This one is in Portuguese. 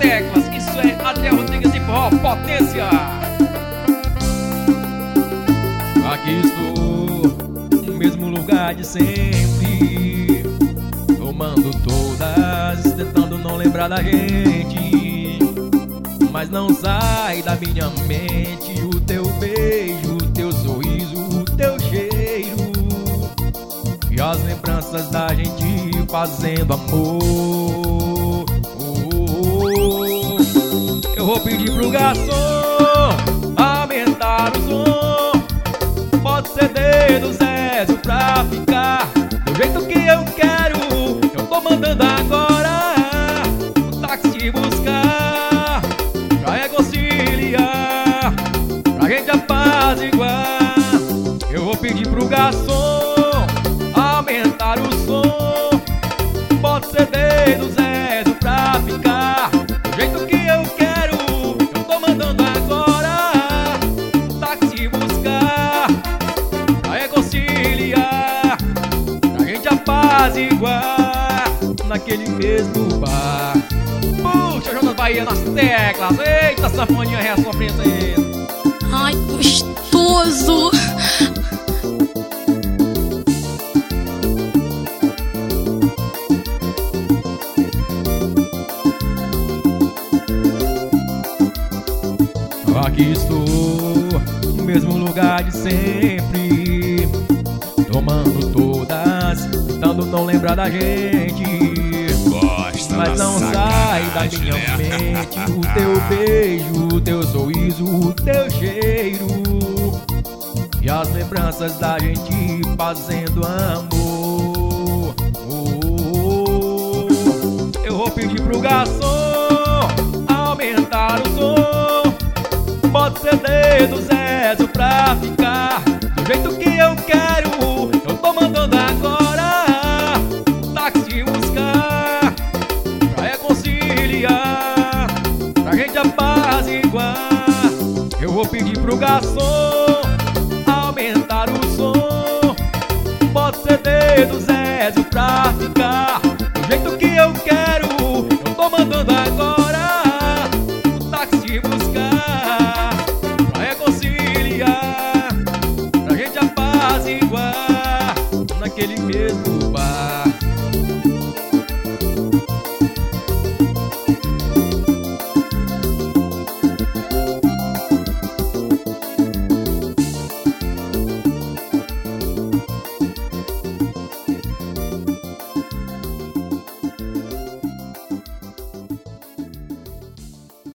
teclas. Isso é Adriel Rodrigues e Forró Potência. Aqui estou, no mesmo lugar de sempre, tomando todas, tentando não lembrar da gente. Mas não sai da minha mente o teu beijo, o teu sorriso, o teu cheiro e as lembranças da gente fazendo amor. Eu vou pedir pro garçom aumentar o som. Pode ser dedo Zézio pra ficar do jeito que eu quero. Eu tô mandando agora o táxi buscar, pra reconciliar, pra gente apaziguar. Eu vou pedir pro garçom aumentar o som. Pode ser dedo Zézio pra ficar do jeito que eu quero. Eu tô mandando agora o táxi buscar, pra reconciliar, pra gente apaziguar naquele mesmo bar. Puxa, Jonas Bahia nas teclas. Eita, sanfoninha é a sua princesa. Ai, gostoso! Aqui estou, no mesmo lugar de sempre, tomando todas, tentando não lembrar da gente. Mas não sai da minha mente o teu beijo, o teu sorriso, o teu cheiro e as lembranças da gente fazendo amor. Eu vou pedir pro garçom aumentar o som. Pode ser dedo Zézio pra ficar do jeito que eu quero. Eu tô mandando agora o táxi buscar, pra reconciliar, pra gente apaziguar. Eu vou pedir pro garçom aumentar o som. Pode ser dedo Zézio pra ficar do jeito que eu quero. Eu tô mandando agora o táxi buscar, pra reconciliar, pra gente apaziguar naquele mesmo